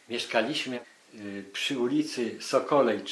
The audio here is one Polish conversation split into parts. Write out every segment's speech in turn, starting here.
Mieszkaliśmy przy ulicy Sokolej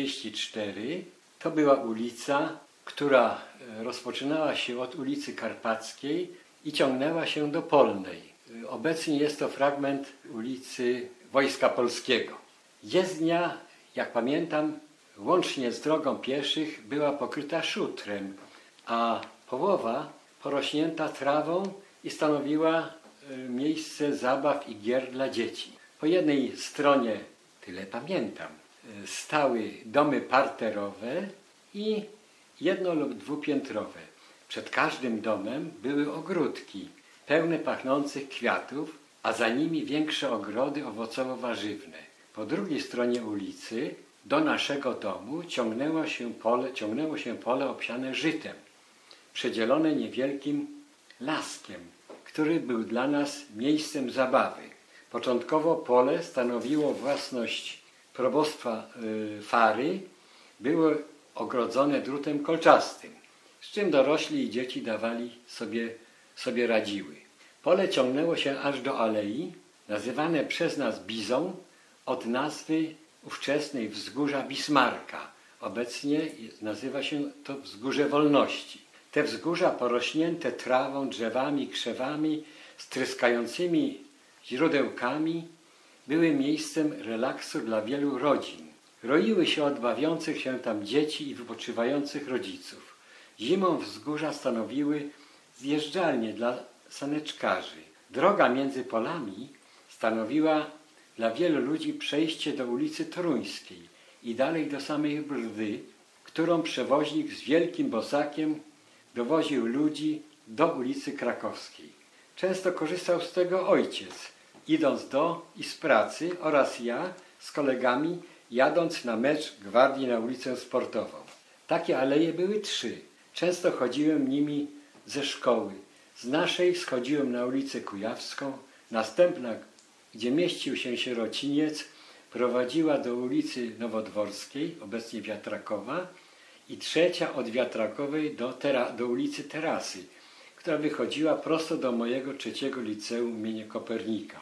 44. To była ulica, która rozpoczynała się od ulicy Karpackiej i ciągnęła się do Polnej. Obecnie jest to fragment ulicy Wojska Polskiego. Jezdnia, jak pamiętam, łącznie z drogą pieszych była pokryta szutrem, a połowa porośnięta trawą i stanowiła miejsce zabaw i gier dla dzieci. Po jednej stronie, tyle pamiętam, stały domy parterowe i jedno- lub dwupiętrowe. Przed każdym domem były ogródki pełne pachnących kwiatów, a za nimi większe ogrody owocowo-warzywne. Po drugiej stronie ulicy do naszego domu ciągnęło się pole obsiane żytem, przedzielone niewielkim laskiem, który był dla nas miejscem zabawy. Początkowo pole stanowiło własność probostwa Fary, było ogrodzone drutem kolczastym, z czym dorośli i dzieci dawali sobie radziły. Pole ciągnęło się aż do alei, nazywane przez nas Bizą, od nazwy ówczesnej wzgórza Bismarka. Obecnie nazywa się to Wzgórze Wolności. Te wzgórza porośnięte trawą, drzewami, krzewami, z tryskającymi źródełkami były miejscem relaksu dla wielu rodzin. Roiły się od bawiących się tam dzieci i wypoczywających rodziców. Zimą wzgórza stanowiły zjeżdżalnie dla saneczkarzy. Droga między polami stanowiła dla wielu ludzi przejście do ulicy Toruńskiej i dalej do samej Brdy, którą przewoźnik z wielkim bosakiem dowoził ludzi do ulicy Krakowskiej. Często korzystał z tego ojciec, idąc do i z pracy, oraz ja z kolegami, jadąc na mecz Gwardii na ulicę Sportową. Takie aleje były 3. Często chodziłem nimi ze szkoły. Z naszej schodziłem na ulicę Kujawską, następna, gdzie mieścił się sierociniec, prowadziła do ulicy Nowodworskiej, obecnie Wiatrakowa, i trzecia od Wiatrakowej do ulicy Terasy, która wychodziła prosto do mojego 3. liceum im. Kopernika,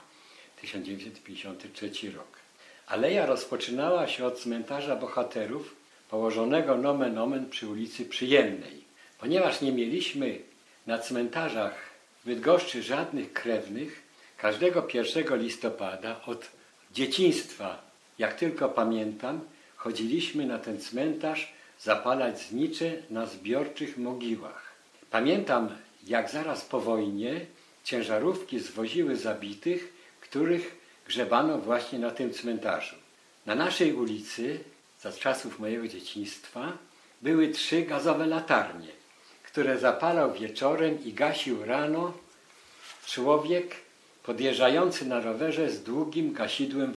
1953 rok. Aleja rozpoczynała się od cmentarza bohaterów, położonego nomen omen przy ulicy Przyjemnej. Ponieważ nie mieliśmy na cmentarzach w Bydgoszczy żadnych krewnych, każdego 1 listopada od dzieciństwa, jak tylko pamiętam, chodziliśmy na ten cmentarz zapalać znicze na zbiorczych mogiłach. Pamiętam, jak zaraz po wojnie ciężarówki zwoziły zabitych, których grzebano właśnie na tym cmentarzu. Na naszej ulicy, za czasów mojego dzieciństwa, były 3 gazowe latarnie, które zapalał wieczorem i gasił rano człowiek podjeżdżający na rowerze z długim gasidłem